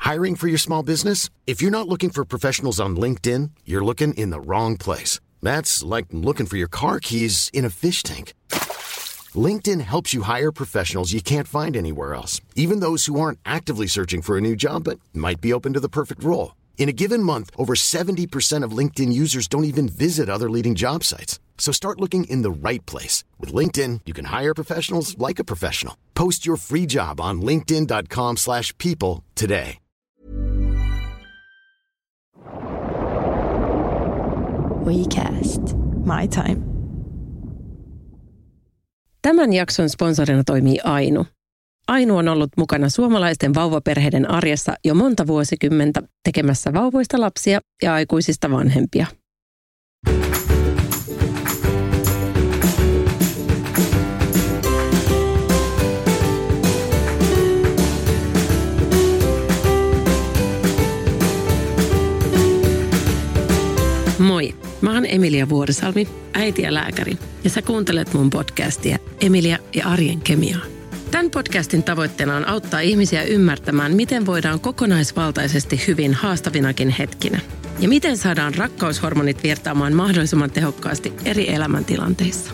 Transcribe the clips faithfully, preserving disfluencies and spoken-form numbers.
Hiring for your small business? If you're not looking for professionals on LinkedIn, you're looking in the wrong place. That's like looking for your car keys in a fish tank. LinkedIn helps you hire professionals you can't find anywhere else, even those who aren't actively searching for a new job but might be open to the perfect role. In a given month, over seventy percent of LinkedIn users don't even visit other leading job sites. So start looking in the right place. With LinkedIn, you can hire professionals like a professional. Post your free job on linkedin.com slash people today. WeCast. My time. Tämän jakson sponsorina toimii Ainu. Ainu on ollut mukana suomalaisten vauvaperheiden arjessa jo monta vuosikymmentä tekemässä vauvoista lapsia ja aikuisista vanhempia. Moi, mä oon Emilia Vuorisalmi, äiti ja lääkäri, ja sä kuuntelet mun podcastia Emilia ja arjen kemiaa. Tämän podcastin tavoitteena on auttaa ihmisiä ymmärtämään, miten voidaan kokonaisvaltaisesti hyvin haastavinakin hetkinä. Ja miten saadaan rakkaushormonit virtaamaan mahdollisimman tehokkaasti eri elämäntilanteissa.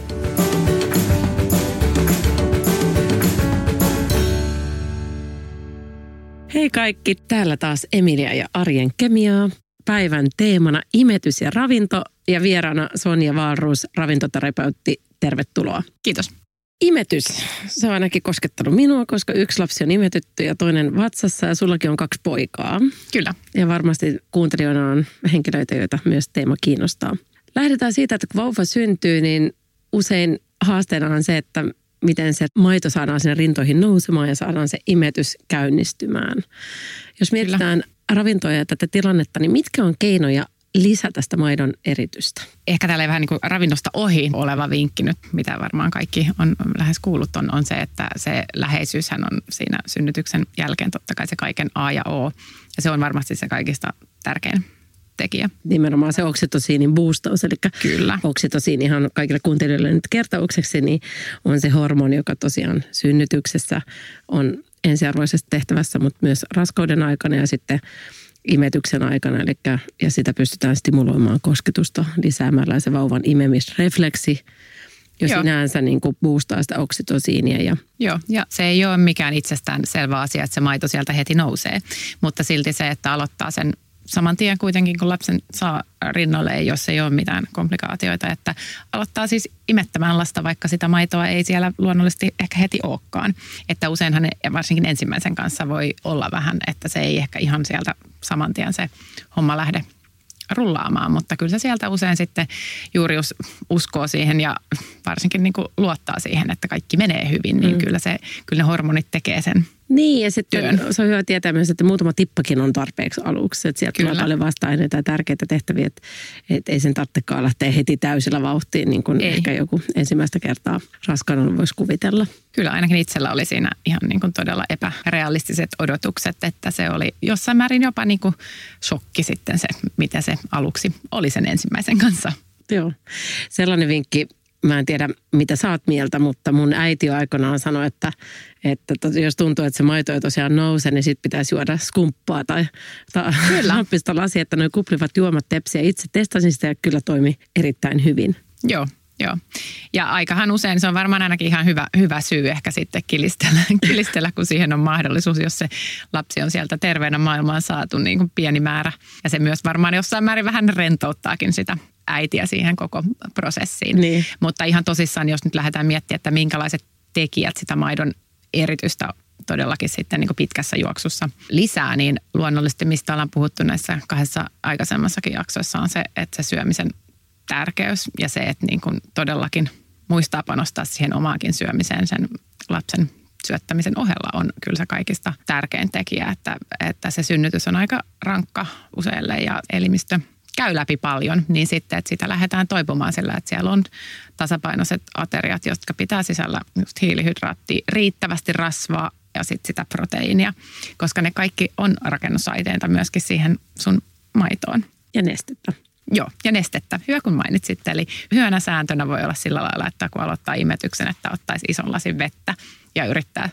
Hei kaikki, täällä taas Emilia ja arjen kemiaa. Päivän teemana imetys ja ravinto ja vieraana Sonja Wahlroos, ravintoterapeutti. Tervetuloa. Kiitos. Imetys. Se on ainakin koskettanut minua, koska yksi lapsi on imetytty ja toinen vatsassa ja sullakin on kaksi poikaa. Kyllä. Ja varmasti kuuntelijoina on henkilöitä, joita myös teema kiinnostaa. Lähdetään siitä, että kun vauva syntyy, niin usein haasteena on se, että miten se maito saadaan sinne rintoihin nousemaan ja saadaan se imetys käynnistymään. Jos mietitään Kyllä. ravintoja ja tätä tilannetta, niin mitkä on keinoja lisätä sitä maidon eritystä? Ehkä täällä vähän niin kuin ravinnosta ohi oleva vinkki nyt, mitä varmaan kaikki on lähes kuullut, on, on se, että se läheisyyshän on siinä synnytyksen jälkeen totta kai se kaiken A ja O. Ja se on varmasti se kaikista tärkein tekijä. Nimenomaan se oksitosiinin boostaus, eli Kyllä. oksitosiini ihan kaikille kuuntelijoille nyt kertaukseksi, niin on se hormoni, joka tosiaan synnytyksessä on ensiarvoisesti tehtävässä, mutta myös raskauden aikana ja sitten imetyksen aikana, eli ja sitä pystytään stimuloimaan kosketusta lisäämällä se vauvan imemisrefleksi, jo Joo. sinänsä niin kuin boostaa sitä oksitosiinia. Ja Joo, ja se ei ole mikään itsestään selvä asia, että se maito sieltä heti nousee, mutta silti se, että aloittaa sen saman tien kuitenkin, kun lapsen saa rinnalle, jos ei ole mitään komplikaatioita, että aloittaa siis imettämään lasta, vaikka sitä maitoa ei siellä luonnollisesti ehkä heti olekaan. Että useinhan varsinkin ensimmäisen kanssa voi olla vähän, että se ei ehkä ihan sieltä saman tien se homma lähde rullaamaan, mutta kyllä se sieltä usein sitten juuri jos uskoo siihen ja varsinkin niin kuin luottaa siihen, että kaikki menee hyvin, niin mm. kyllä, se, kyllä ne hormonit tekee sen. Niin, ja sitten työn. Se on hyvä tietää myös, että muutama tippakin on tarpeeksi aluksi. Että sieltä tulee paljon vasta-aineita ja tärkeitä tehtäviä, että, että ei sen tarvitsekaan lähteä heti täysillä vauhtiin, niin kuin ei. Ehkä joku ensimmäistä kertaa raskaana voisi kuvitella. Kyllä, ainakin itsellä oli siinä ihan niin kuin todella epärealistiset odotukset, että se oli jossain määrin jopa niin kuin shokki sitten se, mitä se aluksi oli sen ensimmäisen kanssa. Joo, sellainen vinkki. Mä en tiedä, mitä sä oot mieltä, mutta mun äiti aikanaan sanoi, että, että jos tuntuu, että se maito ei tosiaan nouse, niin sit pitäisi juoda skumppaa tai, tai nappista lasia, että noi kuplivat juomat tepsiä. Itse testasin sitä ja kyllä toimi erittäin hyvin. Joo. Joo. Ja aikahan usein se on varmaan ainakin ihan hyvä, hyvä syy ehkä sitten kilistellä, kilistellä, kun siihen on mahdollisuus, jos se lapsi on sieltä terveenä maailmaan saatu niin kuin pieni määrä. Ja se myös varmaan jossain määrin vähän rentouttaakin sitä äitiä siihen koko prosessiin. Niin. Mutta ihan tosissaan, jos nyt lähdetään miettimään, että minkälaiset tekijät sitä maidon eritystä todellakin sitten niin kuin pitkässä juoksussa lisää, niin luonnollisesti mistä ollaan puhuttu näissä kahdessa aikaisemmassakin jaksoissa on se, että se syömisen tärkeys ja se, että niin kuin todellakin muistaa panostaa siihen omaakin syömiseen sen lapsen syöttämisen ohella on kyllä se kaikista tärkein tekijä, että, että se synnytys on aika rankka useille ja elimistö käy läpi paljon, niin sitten, että sitä lähdetään toipumaan sillä, että siellä on tasapainoiset ateriat, jotka pitää sisällä just hiilihydraattia, riittävästi rasvaa ja sitten sitä proteiinia, koska ne kaikki on rakennusaiteita myöskin siihen sun maitoon. Ja nestettä. Joo, ja nestettä. Hyvä kun mainitsit. Eli hyvänä sääntönä voi olla sillä lailla, että kun aloittaa imetyksen, että ottaisi ison lasin vettä ja yrittää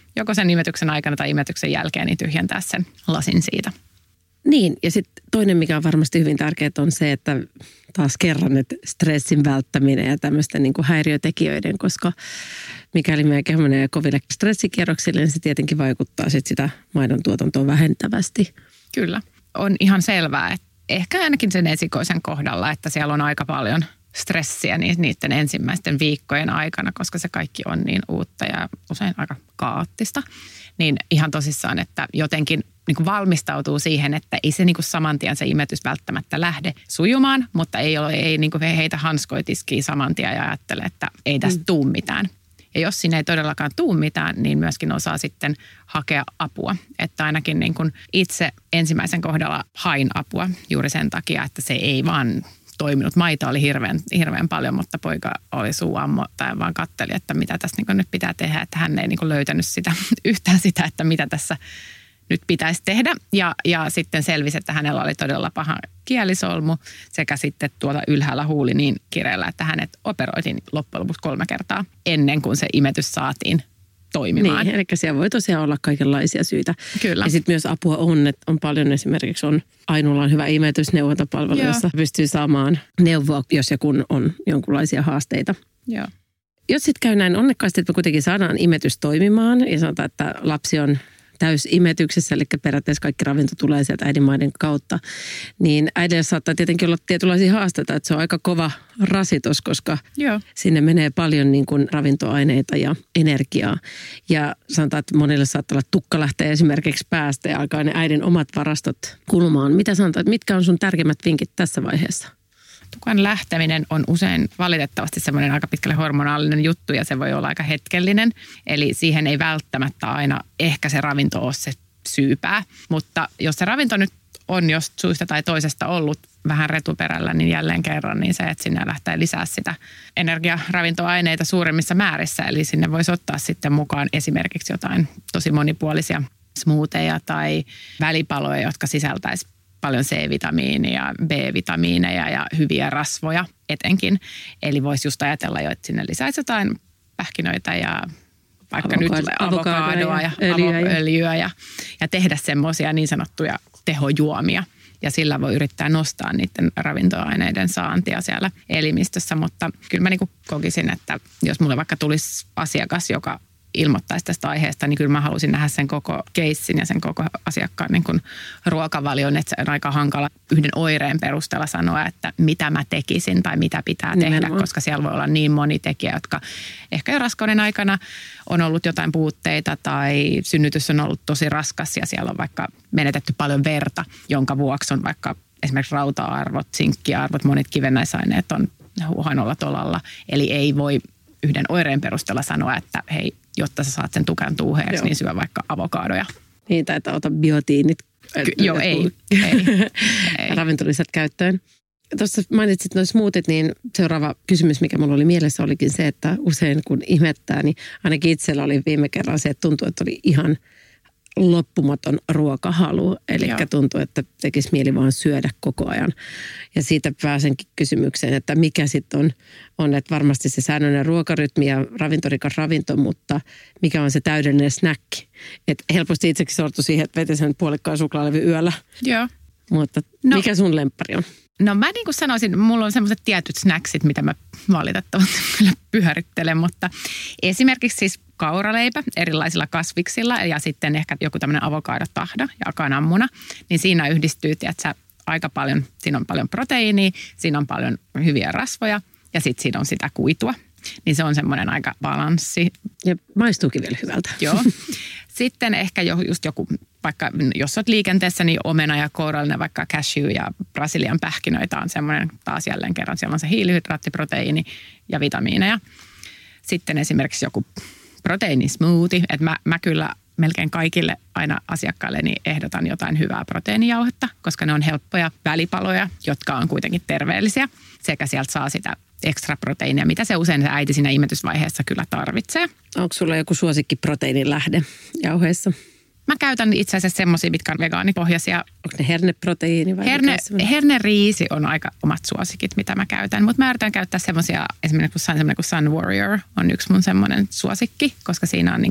joko sen imetyksen aikana tai imetyksen jälkeen niin tyhjentää sen lasin siitä. Niin, ja sitten toinen, mikä on varmasti hyvin tärkeää, on se, että taas kerran, että stressin välttäminen ja tämmöisten niin kuin häiriötekijöiden, koska mikäli meidän keho menee koville stressikierroksille, niin se tietenkin vaikuttaa sit sitä maidon tuotantoa vähentävästi. Kyllä. On ihan selvää, että ehkä ainakin sen esikoisen kohdalla, että siellä on aika paljon stressiä niiden ensimmäisten viikkojen aikana, koska se kaikki on niin uutta ja usein aika kaoottista. Niin ihan tosissaan, että jotenkin niin kuin valmistautuu siihen, että ei se niin kuin saman tien se imetys välttämättä lähde sujumaan, mutta ei, ole, ei niin kuin heitä hanskoitiskiin saman tien ja ajattele, että ei tästä mm. tuu mitään. Ja jos siinä ei todellakaan tuu mitään, niin myöskin osaa sitten hakea apua. Että ainakin niin kuin itse ensimmäisen kohdalla hain apua juuri sen takia, että se ei vaan toiminut. Maita oli hirveän, hirveän paljon, mutta poika oli suuammo tai vaan katteli, että mitä tässä niin kuin nyt pitää tehdä. Että hän ei niin kuin löytänyt sitä, yhtään sitä, että mitä tässä nyt pitäisi tehdä. Ja, ja sitten selvisi, että hänellä oli todella paha kielisolmu sekä sitten tuolla ylhäällä huuli niin kireellä, että hänet operoitiin loppujen lopuksi kolme kertaa ennen kuin se imetys saatiin toimimaan. Niin, eli siellä voi tosiaan olla kaikenlaisia syitä. Kyllä. Ja sitten myös apua on, että on paljon esimerkiksi on Ainulla on hyvä imetysneuvontapalvelu, jossa pystyy saamaan neuvoa, jos ja kun on jonkinlaisia haasteita. Joo. Jos sitten käy näin onnekkaasti, että me kuitenkin saadaan imetys toimimaan ja sanotaan, että lapsi on täysimetyksessä, eli periaatteessa kaikki ravinto tulee sieltä äidinmaiden kautta, niin äidille saattaa tietenkin olla tietynlaisia haasteita, että se on aika kova rasitus, koska Joo. sinne menee paljon niin kuin ravintoaineita ja energiaa. Ja sanotaan, että monille saattaa olla tukka lähteä esimerkiksi päästä ja alkaa ne äidin omat varastot kulumaan. Mitä sanotaan, että mitkä on sun tärkeimmät vinkit tässä vaiheessa? Tukan lähteminen on usein valitettavasti semmoinen aika pitkälle hormonaalinen juttu ja se voi olla aika hetkellinen. Eli siihen ei välttämättä aina ehkä se ravinto ole se syypää. Mutta jos se ravinto nyt on jos syystä tai toisesta ollut vähän retuperällä, niin jälleen kerran niin se, että sinne lähtee lisää sitä energiaravintoaineita suuremmissa määrissä. Eli sinne voisi ottaa sitten mukaan esimerkiksi jotain tosi monipuolisia smoothieja tai välipaloja, jotka sisältäisi paljon C-vitamiinia, B-vitamiineja ja hyviä rasvoja etenkin. Eli voisi just ajatella jo, että sinne lisäisi jotain pähkinöitä ja vaikka Avokado, nyt avokadoa ja, ja öljyä ja, ja tehdä semmoisia niin sanottuja tehojuomia. Ja sillä voi yrittää nostaa niiden ravintoaineiden saantia siellä elimistössä. Mutta kyllä mä niin kuin kokisin, että jos mulle vaikka tulisi asiakas, joka ilmoittaisi tästä aiheesta, niin kyllä mä halusin nähdä sen koko keissin ja sen koko asiakkaan niin kuin ruokavalion, että se on aika hankala yhden oireen perusteella sanoa, että mitä mä tekisin tai mitä pitää tehdä, Nimenomaan. Koska siellä voi olla niin moni tekijä, jotka ehkä jo raskauden aikana on ollut jotain puutteita tai synnytys on ollut tosi raskas ja siellä on vaikka menetetty paljon verta, jonka vuoksi on vaikka esimerkiksi rauta-arvot, sinkkiarvot, monet kivennäisaineet on huonolla tolalla, eli ei voi yhden oireen perusteella sanoa, että hei, jotta sä saat sen tukan tuuheeksi, niin syö vaikka avokadoja. Niin, tai että ota biotiinit. Ky- joo, ei. ei, ei. Ravintolisät käyttöön. Tuossa mainitsit noin smoothit, niin seuraava kysymys, mikä mulla oli mielessä, olikin se, että usein kun imettää, niin ainakin itsellä oli viime kerran se, että tuntui, että oli ihan loppumaton ruokahalu. Eli tuntuu, että tekisi mieli vaan syödä koko ajan. Ja siitä pääsenkin kysymykseen, että mikä sitten on, on, että varmasti se säännöllinen ruokarytmi ja ravintorikas ravinto, mutta mikä on se täydellinen snäkki. Että helposti itsekin sortui siihen, että veti sen puolikkaan suklaalevy yöllä. Joo. Mutta no, mikä sun lemppari on? No mä niin kuin sanoisin, mulla on semmoiset tietyt snacksit, mitä mä valitettavasti kyllä pyörittelen, mutta esimerkiksi siis kauraleipä erilaisilla kasviksilla ja sitten ehkä joku tämmöinen avokadotahda ja kananmuna, niin siinä yhdistyy, tiedätkö, aika paljon, siinä on paljon proteiinia, siinä on paljon hyviä rasvoja ja sitten siinä on sitä kuitua. Niin se on semmoinen aika balanssi. Ja maistuukin vielä hyvältä. Joo. Sitten ehkä jo, just joku, vaikka jos olet liikenteessä, niin omena ja kourallinen, vaikka cashew ja brasilian pähkinöitä on semmoinen taas jälleen kerran. Siellä on se hiilihydraattiproteiini ja vitamiineja. Sitten esimerkiksi joku proteiinismoothie. Että mä, mä kyllä melkein kaikille aina asiakkailleni ehdotan jotain hyvää proteiinijauhetta, koska ne on helppoja välipaloja, jotka on kuitenkin terveellisiä. Sekä sieltä saa sitä ekstra proteiinia, mitä se usein se äiti siinä imetysvaiheessa kyllä tarvitsee. Onko sulla joku suosikki proteiinin lähde jauheessa? Mä käytän itse asiassa semmoisia, mitkä on vegaanipohjaisia. Onko ne herneproteiini vai? Herne, herneriisi on aika omat suosikit, mitä mä käytän. Mutta mä yritän käyttää semmoisia, esimerkiksi kun Sun Warrior on yksi mun semmoinen suosikki, koska siinä on niin kuin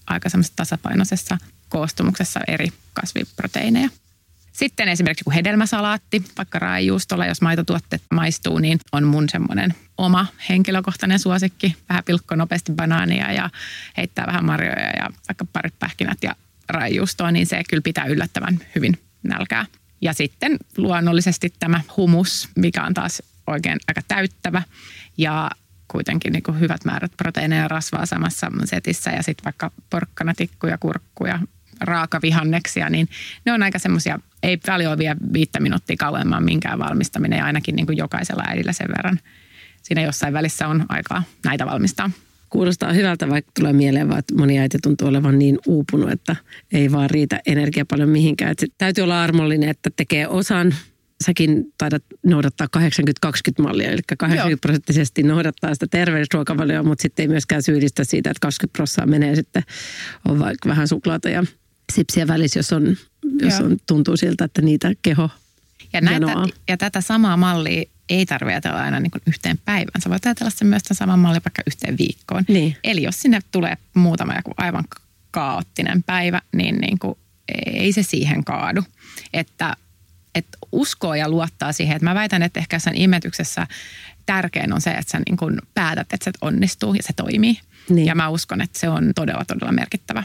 aika semmoisessa tasapainoisessa koostumuksessa eri kasviproteiineja. Sitten esimerkiksi kun hedelmäsalaatti, vaikka raajuustolla, jos maitotuotteet maistuu, niin on mun semmoinen oma henkilökohtainen suosikki. Vähän pilkko nopeasti banaania ja heittää vähän marjoja ja vaikka parit pähkinät ja raajuustoa, niin se kyllä pitää yllättävän hyvin nälkää. Ja sitten luonnollisesti tämä humus, mikä on taas oikein aika täyttävä ja kuitenkin niin kuin hyvät määrät proteiineja ja rasvaa samassa setissä ja sitten vaikka porkkanatikkuja, kurkkuja, raakavihanneksia, niin ne on aika semmoisia, ei paljon vie viittä minuuttia kauemmin minkään valmistaminen ja ainakin niin kuin jokaisella äidillä sen verran. Siinä jossain välissä on aikaa näitä valmistaa. Kuulostaa hyvältä, vaikka tulee mieleen vaan, että moni äiti tuntuu olevan niin uupunut, että ei vaan riitä energia paljon mihinkään. Että täytyy olla armollinen, että tekee osan. Säkin taidat noudattaa kahdeksankymmentä kaksikymmentä mallia, eli kahdeksankymmentä prosenttisesti noudattaa sitä terveysruokavalioa, mutta sitten ei myöskään syyllistä siitä, että kaksikymmentä prosenttia menee sitten, on vaikka vähän suklaata ja sipsiä välissä, jos, on, jos on, tuntuu siltä, että niitä keho ja, näitä, ja tätä samaa mallia ei tarvitse ajatella aina niin kuin yhteen päivään. Sä voit ajatella sen myös tämän saman mallin vaikka yhteen viikkoon. Niin. Eli jos sinne tulee muutama joku aivan kaoottinen päivä, niin, niin kuin ei se siihen kaadu. Että Että uskoo ja luottaa siihen, että mä väitän, että ehkä sen imetyksessä tärkein on se, että sä niin kun päätät, että se onnistuu ja se toimii. Niin. Ja mä uskon, että se on todella, todella merkittävä.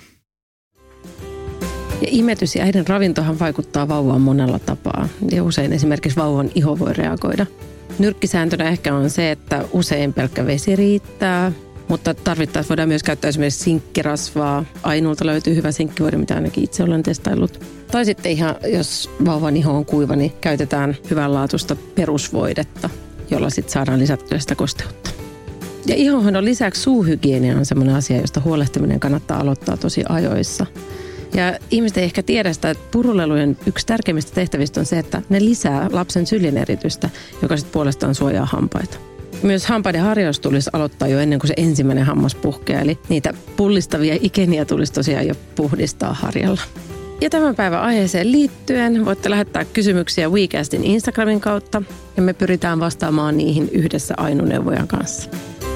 Ja imetys ja äidin ravintohan vaikuttaa vauvaan monella tapaa. Ja usein esimerkiksi vauvan iho voi reagoida. Nyrkkisääntönä ehkä on se, että usein pelkkä vesi riittää. Mutta tarvittaessa voidaan myös käyttää esimerkiksi sinkkirasvaa. Ainulta löytyy hyvä sinkkivoide, mitä ainakin itse olen testaillut. Tai sitten ihan, jos vauvan iho on kuiva, niin käytetään hyvänlaatuista perusvoidetta, jolla sitten saadaan lisättyä sitä kosteutta. Ja ihohoidon lisäksi suuhygienia on sellainen asia, josta huolehtiminen kannattaa aloittaa tosi ajoissa. Ja ihmiset ei ehkä tiedä sitä, että purulelujen yksi tärkeimmistä tehtävistä on se, että ne lisää lapsen syljeneritystä, joka sitten puolestaan suojaa hampaita. Myös hampaiden harjaus tulisi aloittaa jo ennen kuin se ensimmäinen hammas puhkeaa, eli niitä pullistavia ikeniä tulisi tosiaan jo puhdistaa harjalla. Ja tämän päivän aiheeseen liittyen voitte lähettää kysymyksiä WeCastin Instagramin kautta, ja me pyritään vastaamaan niihin yhdessä Ainu-neuvojan kanssa.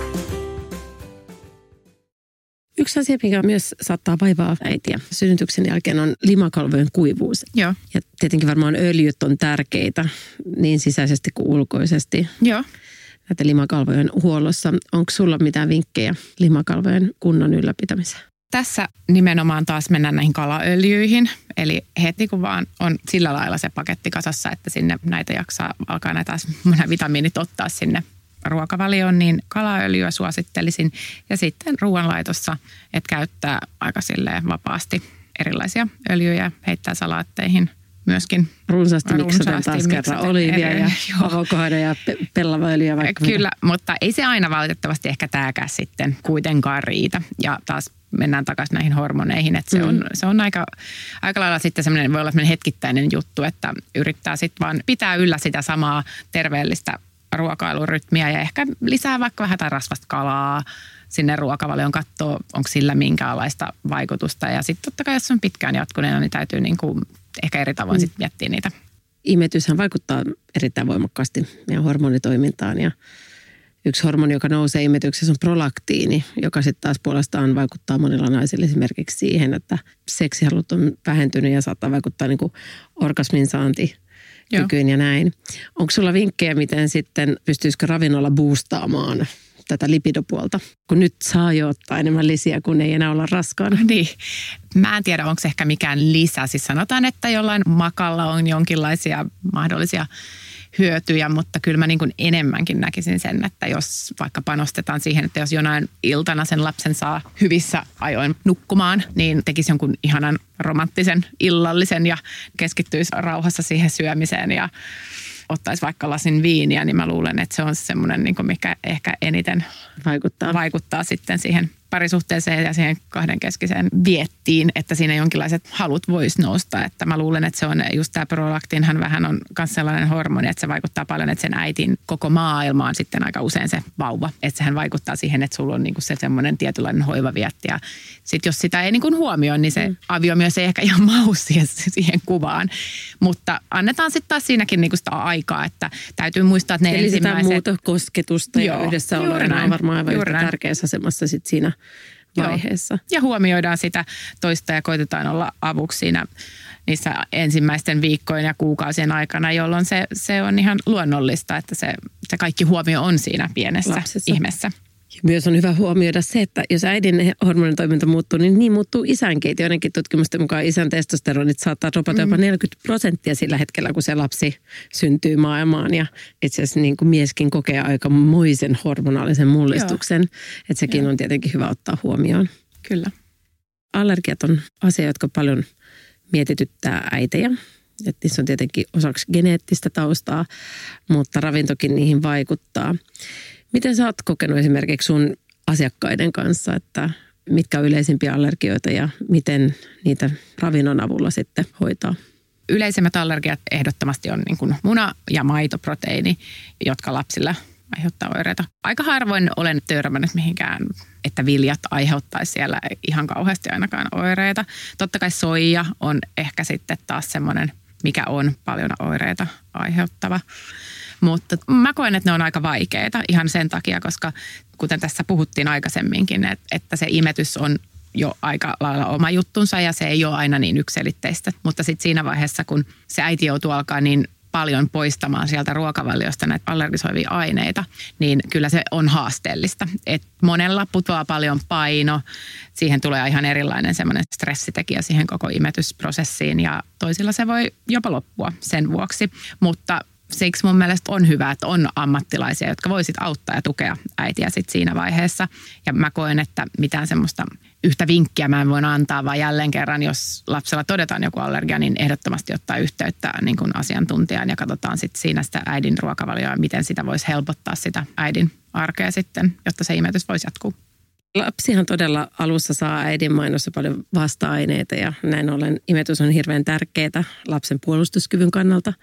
Yksi asia, mikä myös saattaa vaivaa äitiä synnytyksen jälkeen, on limakalvojen kuivuus. Joo. Ja tietenkin varmaan öljyt on tärkeitä niin sisäisesti kuin ulkoisesti. Joo. Näitä limakalvojen huollossa. Onko sulla mitään vinkkejä limakalvojen kunnon ylläpitämiseen? Tässä nimenomaan taas mennään näihin kalaöljyihin. Eli heti kun vaan on sillä lailla se paketti kasassa, että sinne näitä jaksaa, alkaa näitä vitamiinit ottaa sinne ruokavalioon, niin kalaöljyä suosittelisin. Ja sitten ruoanlaitossa, että käyttää aika silleen vapaasti erilaisia öljyjä, heittää salaatteihin myöskin. Runsaasti miksaten taas kerran olivia ja avokadoja ja pe- pellavaöljyä vaikka. Kyllä, mitä. Mutta ei se aina valitettavasti ehkä tääkään sitten kuitenkaan riitä. Ja taas mennään takaisin näihin hormoneihin, että se mm. on, se on aika, aika lailla sitten semmoinen, voi olla semmoinen hetkittäinen juttu, että yrittää sitten vaan pitää yllä sitä samaa terveellistä ruokailurytmiä ja ehkä lisää vaikka vähän tai rasvasta kalaa sinne ruokavalioon, katsoo, onko sillä minkäänlaista vaikutusta. Ja sitten totta kai, jos se on pitkään jatkuneena, niin täytyy niinku ehkä eri tavoin mm. sitten miettiä niitä. Imetyshän vaikuttaa erittäin voimakkaasti meidän hormonitoimintaan ja yksi hormoni, joka nousee imetyksessä, on prolaktiini, joka sitten taas puolestaan vaikuttaa monilla naisilla esimerkiksi siihen, että seksihalut on vähentynyt ja saattaa vaikuttaa niin kuin orgasmin saantikykyyn ja näin. Onko sulla vinkkejä, miten sitten pystyisikö ravinnolla boostaamaan tätä lipidopuolta, kun nyt saa jo ottaa enemmän lisiä, kun ei enää olla raskaana? Niin. Mä en tiedä, onko se ehkä mikään lisä. Siis sanotaan, että jollain makalla on jonkinlaisia mahdollisia hyötyjä, mutta kyllä mä niin kuin enemmänkin näkisin sen, että jos vaikka panostetaan siihen, että jos jonain iltana sen lapsen saa hyvissä ajoin nukkumaan, niin tekisi jonkun ihanan romanttisen illallisen ja keskittyisi rauhassa siihen syömiseen ja ottaisi vaikka lasin viiniä, niin mä luulen, että se on semmoinen, niin kuin mikä ehkä eniten vaikuttaa. vaikuttaa sitten siihen parisuhteeseen ja siihen kahdenkeskiseen viettiin, että siinä jonkinlaiset halut voisi nousta. Että mä luulen, että se on just tämä prolaktiinhan vähän on myös sellainen hormoni, että se vaikuttaa paljon, että sen äitin koko maailma on sitten aika usein se vauva. Että sehän vaikuttaa siihen, että sulla on niinku se semmoinen tietynlainen hoivavietti. Ja sitten jos sitä ei niinku huomioi, niin se mm. avio myös ei ehkä ihan mahu siihen, siihen kuvaan. Mutta annetaan sitten taas siinäkin niinku sitä aikaa, että täytyy muistaa, että ne eli ensimmäiset... Eli sitä muuta kosketusta ja yhdessä oloa on varmaan aivan yhtä tärkeässä asemassa sitten siinä vaiheessa. Joo. Ja huomioidaan sitä toista ja koitetaan olla avuksi siinä niissä ensimmäisten viikkojen ja kuukausien aikana, jolloin se, se on ihan luonnollista, että se, se kaikki huomio on siinä pienessä lapsessa. ihmeessä. Myös on hyvä huomioida se, että jos äidin hormonitoiminta muuttuu, niin niin muuttuu isänkin. Joidenkin tutkimusten mukaan isän testosteronit saattaa dropata jopa neljäkymmentä prosenttia sillä hetkellä, kun se lapsi syntyy maailmaan. Ja itse asiassa niin kuin mieskin kokee aikamoisen hormonaalisen mullistuksen. Että sekin Joo. on tietenkin hyvä ottaa huomioon. Kyllä. Allergiat on asia, jotka paljon mietityttää äitejä. Että niissä on tietenkin osaksi geneettistä taustaa, mutta ravintokin niihin vaikuttaa. Miten sä oot kokenut esimerkiksi sun asiakkaiden kanssa, että mitkä on yleisimpiä allergioita ja miten niitä ravinnon avulla sitten hoitaa? Yleisimmät allergiat ehdottomasti on niin kuin muna- ja maitoproteiini, jotka lapsilla aiheuttaa oireita. Aika harvoin olen törmännyt mihinkään, että viljat aiheuttaisi siellä ihan kauheasti ainakaan oireita. Totta kai soija on ehkä sitten taas semmoinen, mikä on paljon oireita aiheuttava. Mutta mä koen, että ne on aika vaikeita ihan sen takia, koska kuten tässä puhuttiin aikaisemminkin, että se imetys on jo aika lailla oma juttunsa ja se ei ole aina niin yksiselitteistä. Mutta sitten siinä vaiheessa, kun se äiti joutuu alkaa niin paljon poistamaan sieltä ruokavaliosta näitä allergisoivia aineita, niin kyllä se on haasteellista. Et monella putoaa paljon paino, siihen tulee ihan erilainen semmoinen stressitekijä siihen koko imetysprosessiin ja toisilla se voi jopa loppua sen vuoksi, mutta siksi mun mielestä on hyvä, että on ammattilaisia, jotka voisit auttaa ja tukea äitiä sit siinä vaiheessa. Ja mä koen, että mitään semmoista yhtä vinkkiä mä en voi antaa, vaan jälleen kerran, jos lapsella todetaan joku allergia, niin ehdottomasti ottaa yhteyttä niin kuin asiantuntijaan ja katsotaan sitten siinä sitä äidin ruokavalioa, miten sitä voisi helpottaa sitä äidin arkea sitten, jotta se imetys voisi jatkuu. Lapsihan todella alussa saa äidin mainossa paljon vasta-aineita ja näin ollen imetys on hirveän tärkeää lapsen puolustuskyvyn kannalta.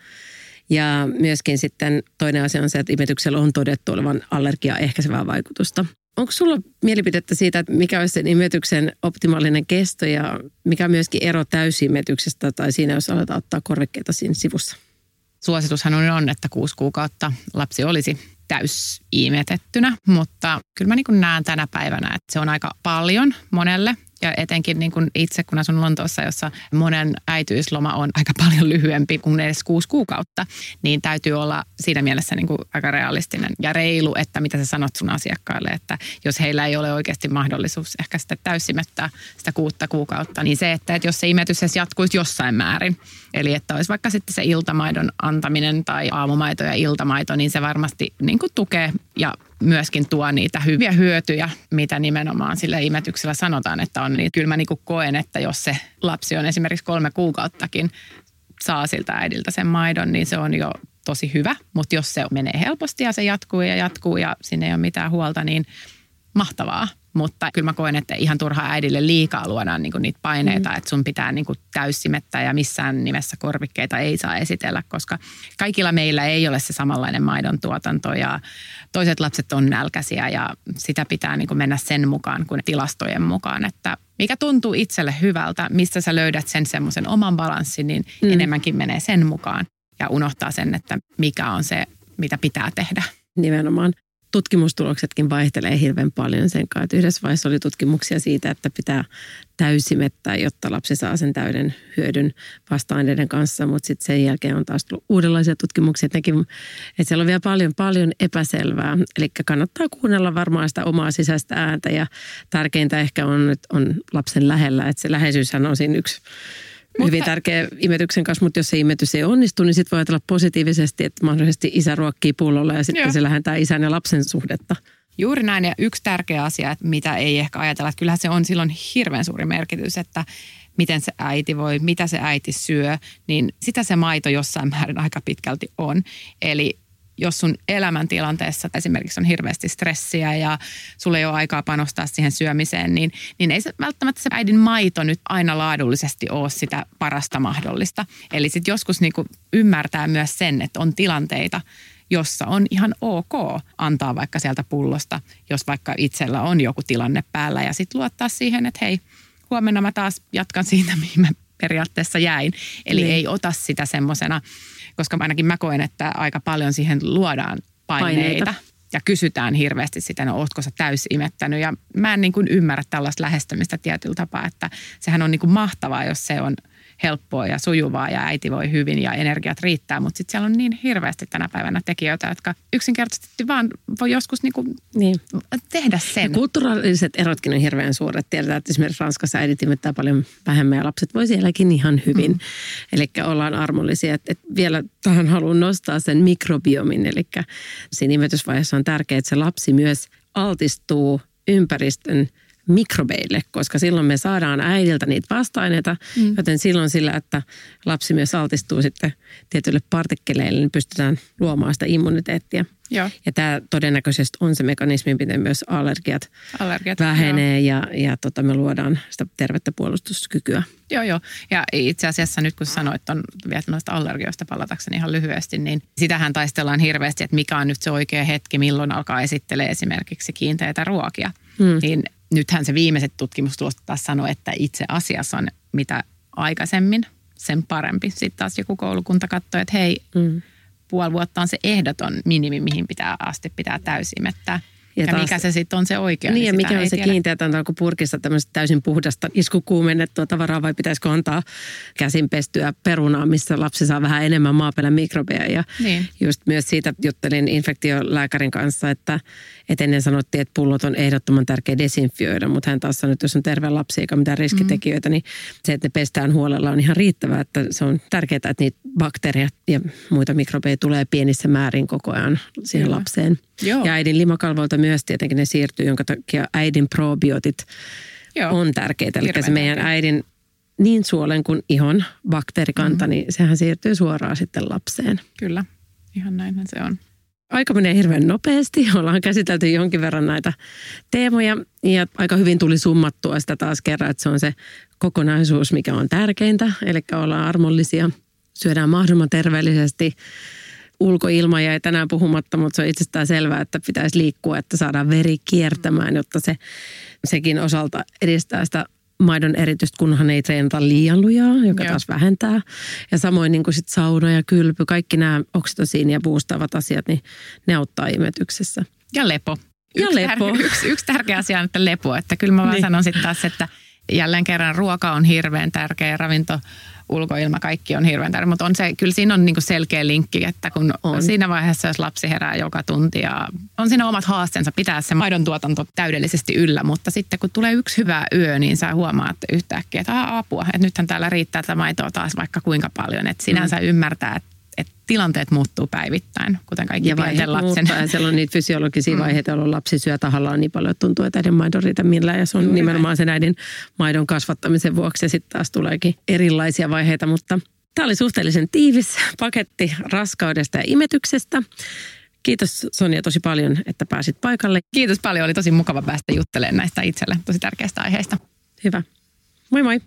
Ja myöskin sitten toinen asia on se, että imetyksellä on todettu olevan allergiaa ehkäisevää vaikutusta. Onko sulla mielipidettä siitä, että mikä olisi sen imetyksen optimaalinen kesto ja mikä on myöskin ero täysimetyksestä tai siinä, jos aletaan ottaa korvikkeita siinä sivussa? Suositushan on, että kuusi kuukautta lapsi olisi täysimetettynä, mutta kyllä mä niin kuin näen tänä päivänä, että se on aika paljon monelle. Ja etenkin niin kuin itse, kun asun Lontoossa, jossa monen äitiysloma on aika paljon lyhyempi kuin edes kuusi kuukautta, niin täytyy olla siinä mielessä niin kuin aika realistinen ja reilu, että mitä sä sanot sun asiakkaille, että jos heillä ei ole oikeasti mahdollisuus ehkä sitä täysimettää sitä kuutta kuukautta, niin se, että, että jos se imetys edes jatkuisi jossain määrin, eli että olisi vaikka sitten se iltamaidon antaminen tai aamumaito ja iltamaito, niin se varmasti niin kuin tukee ja myöskin tuo niitä hyviä hyötyjä, mitä nimenomaan sillä imetyksellä sanotaan, että on. Niin kyllä mä niin kuin koen, että jos se lapsi on esimerkiksi kolme kuukauttakin saa siltä äidiltä sen maidon, niin se on jo tosi hyvä. Mutta jos se menee helposti ja se jatkuu ja jatkuu ja sinne ei ole mitään huolta, niin mahtavaa. Mutta kyllä mä koen, että ihan turhaa äidille liikaa luodaan niinku niitä paineita, mm. että sun pitää niinku täysimettää ja missään nimessä korvikkeita ei saa esitellä, koska kaikilla meillä ei ole se samanlainen maidon tuotanto ja toiset lapset on nälkäisiä ja sitä pitää niinku mennä sen mukaan kuin tilastojen mukaan, että mikä tuntuu itselle hyvältä, mistä sä löydät sen semmoisen oman balanssin, niin mm. enemmänkin menee sen mukaan ja unohtaa sen, että mikä on se, mitä pitää tehdä. Nimenomaan. Tutkimustuloksetkin vaihtelee hirveän paljon sen kanssa. Yhdessä vaiheessa oli tutkimuksia siitä, että pitää täysimettää, jotta lapsi saa sen täyden hyödyn vasta-aineiden kanssa. Mutta sitten sen jälkeen on taas tullut uudenlaisia tutkimuksia, että, nekin, että siellä on vielä paljon, paljon epäselvää. Eli kannattaa kuunnella varmaan sitä omaa sisäistä ääntä ja tärkeintä ehkä on, että on lapsen lähellä. Että se läheisyyshän on siinä yksi Mutta hyvin tärkeä imetyksen kanssa, mutta jos se imetys ei onnistu, niin sitten voi ajatella positiivisesti, että mahdollisesti isä ruokkii pullolla ja sitten Joo. se lähentää isän ja lapsen suhdetta. Juuri näin ja yksi tärkeä asia, että mitä ei ehkä ajatella, että kyllähän se on silloin hirveän suuri merkitys, että miten se äiti voi, mitä se äiti syö, niin sitä se maito jossain määrin aika pitkälti on. Eli jos sun elämäntilanteessa esimerkiksi on hirveästi stressiä ja sulla ei ole aikaa panostaa siihen syömiseen, niin, niin ei se välttämättä se äidin maito nyt aina laadullisesti ole sitä parasta mahdollista. Eli sitten joskus niinku ymmärtää myös sen, että on tilanteita, jossa on ihan ok antaa vaikka sieltä pullosta, jos vaikka itsellä on joku tilanne päällä ja sitten luottaa siihen, että hei, huomenna mä taas jatkan siitä, mihin mä periaatteessa jäin. Eli niin. ei ota sitä semmosena, koska ainakin mä koen, että aika paljon siihen luodaan paineita. paineita. ja kysytään hirveästi sitä, no ootko sä täysimettänyt. Ja mä en niin kuin ymmärrä tällaista lähestymistä tietyllä tapaa, että sehän on niin kuin mahtavaa, jos se on helppoa ja sujuvaa ja äiti voi hyvin ja energiat riittää, mutta sitten siellä on niin hirveästi tänä päivänä tekijöitä, jotka yksinkertaisesti vaan voi joskus niinku niin. tehdä sen. Ja kulttuuraaliset erotkin on hirveän suuret. Tiedetään, että esimerkiksi Ranskassa äidit imettää paljon vähemmän ja lapset voi sielläkin ihan hyvin. Mm. Eli ollaan armollisia. Et, et vielä tähän haluan nostaa sen mikrobiomin, eli siinä imetysvaiheessa on tärkeää, että se lapsi myös altistuu ympäristön mikrobeille, koska silloin me saadaan äidiltä niitä vasta-aineita, mm. joten silloin sillä, että lapsi myös altistuu sitten tietyille partikkeleille, niin pystytään luomaan sitä immuniteettia. Joo. Ja tämä todennäköisesti on se mekanismi, miten myös allergiat, allergiat vähenee jo. ja, ja tota, me luodaan sitä tervettä puolustuskykyä. Joo, joo. Ja itse asiassa nyt kun sanoit on vielä noista allergioista palatakseni ihan lyhyesti, niin sitähän taistellaan hirveästi, että mikä on nyt se oikea hetki, milloin alkaa esittelee esimerkiksi kiinteitä ruokia. Hmm. Niin nythän se viimeiset tutkimustulokset taas sanoo, että itse asiassa on mitä aikaisemmin, sen parempi. Sitten taas joku koulukunta katsoo, että hei, mm. puoli vuotta on se ehdoton minimi, mihin pitää asti pitää täysimettää. Ja, ja taas, mikä se sitten on se oikea. Niin, niin ja mikä on se tiedä. kiinteä, että antaako purkissa tämmöistä täysin puhdasta iskukuumennettua tavaraa vai pitäisikö antaa käsinpestyä perunaa, missä lapsi saa vähän enemmän maaperän mikrobeja. Ja niin. Just myös siitä juttelin infektiolääkärin kanssa, että, että ennen sanottiin, että pullot on ehdottoman tärkeä desinfioida, mutta hän taas sanoi, että jos on terve lapsi eikä mitään riskitekijöitä, mm-hmm. niin se, että ne pestään huolella on ihan riittävää, että se on tärkeää, että niitä bakteereja ja muita mikrobeja tulee pienissä määrin koko ajan siihen Kyllä. lapseen. Joo. Ja äidin limakalvoilta myös tietenkin ne siirtyy, jonka takia äidin probiotit Joo. on tärkeitä. Eli se meidän äidin niin suolen kuin ihon bakteerikanta, mm-hmm. niin sehän siirtyy suoraan sitten lapseen. Kyllä, ihan näinhän se on. Aika menee hirveän nopeasti. Ollaan käsitelty jonkin verran näitä teemoja ja aika hyvin tuli summattua sitä taas kerran, että se on se kokonaisuus, mikä on tärkeintä. Eli ollaan armollisia, syödään mahdollisimman terveellisesti. Ulkoilma jäi tänään puhumatta, mutta se on itsestään selvää, että pitäisi liikkua, että saadaan veri kiertämään, jotta se, sekin osalta edistää sitä maidon eritystä, kunhan ei treenata liian lujaa, joka Joo. taas vähentää. Ja samoin niin kuin sit sauna ja kylpy, kaikki nämä oksitosiinia ja boostaavat asiat, niin ne auttaa imetyksessä. Ja lepo. Ja yksi lepo. Tär- yksi, yksi tärkeä asia on, että lepo. Että kyllä mä vaan niin. sanon sitten taas, että jälleen kerran ruoka on hirveän tärkeä, ravinto, ulkoilma, kaikki on hirveän tärkeä, mutta on se, kyllä siinä on niinku selkeä linkki, että kun on. Siinä vaiheessa, jos lapsi herää joka tunti ja on siinä omat haasteensa pitää se maidon tuotanto täydellisesti yllä, mutta sitten kun tulee yksi hyvä yö, niin sä huomaat yhtäkkiä, että apua, että nythän täällä riittää tätä maitoa taas vaikka kuinka paljon, että sinänsä mm. ymmärtää, että että tilanteet muuttuu päivittäin, kuten kaikki pienten lapsen. Muuttaa, ja siellä on niitä fysiologisia mm. vaiheita, jolloin lapsi syö tahallaan niin paljon, että tuntuu, että äidin maidon riitä millään. Ja se on Juuri nimenomaan sen äidin maidon kasvattamisen vuoksi. Ja sitten taas tuleekin erilaisia vaiheita. Mutta tämä oli suhteellisen tiivis paketti raskaudesta ja imetyksestä. Kiitos Sonja tosi paljon, että pääsit paikalle. Kiitos paljon. Oli tosi mukava päästä juttelemaan näistä itselle tosi tärkeistä aiheista. Hyvä. Moi moi.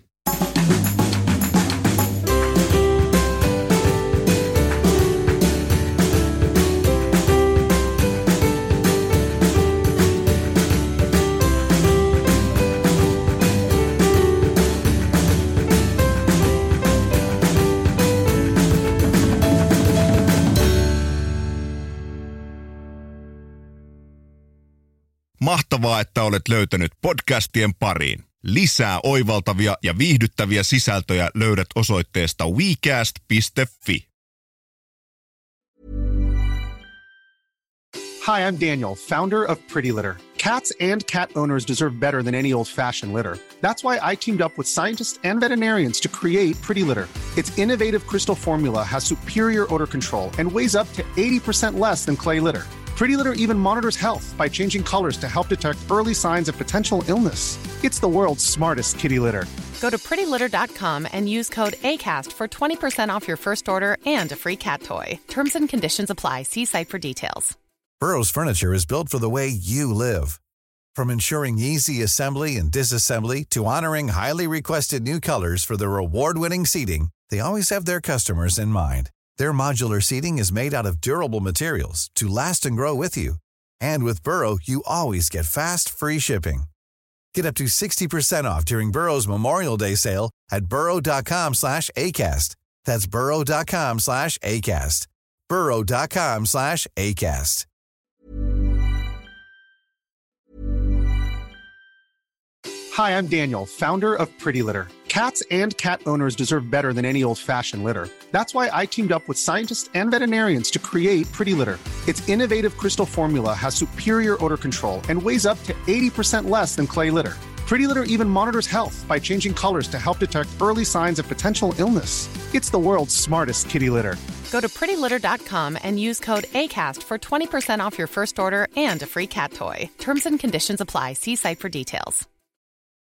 Mahtavaa, että olet löytänyt podcastien pariin. Lisää oivaltavia ja viihdyttäviä sisältöjä löydät osoitteesta wecast piste fi. Hi, I'm Daniel, founder of Pretty Litter. Cats and cat owners deserve better than any old-fashioned litter. That's why I teamed up with scientists and veterinarians to create Pretty Litter. Its innovative crystal formula has superior odor control and weighs up to eighty percent less than clay litter. Pretty Litter even monitors health by changing colors to help detect early signs of potential illness. It's the world's smartest kitty litter. Go to pretty litter dot com and use code ACAST for twenty percent off your first order and a free cat toy. Terms and conditions apply. See site for details. Burrow's furniture is built for the way you live. From ensuring easy assembly and disassembly to honoring highly requested new colors for their award-winning seating, they always have their customers in mind. Their modular seating is made out of durable materials to last and grow with you. And with Burrow, you always get fast, free shipping. Get up to sixty percent off during Burrow's Memorial Day sale at burrow dot com slash ACAST. That's burrow dot com slash ACAST. burrow dot com slash ACAST. Hi, I'm Daniel, founder of Pretty Litter. Cats and cat owners deserve better than any old-fashioned litter. That's why I teamed up with scientists and veterinarians to create Pretty Litter. Its innovative crystal formula has superior odor control and weighs up to eighty percent less than clay litter. Pretty Litter even monitors health by changing colors to help detect early signs of potential illness. It's the world's smartest kitty litter. Go to pretty litter dot com and use code ACAST for twenty percent off your first order and a free cat toy. Terms and conditions apply. See site for details.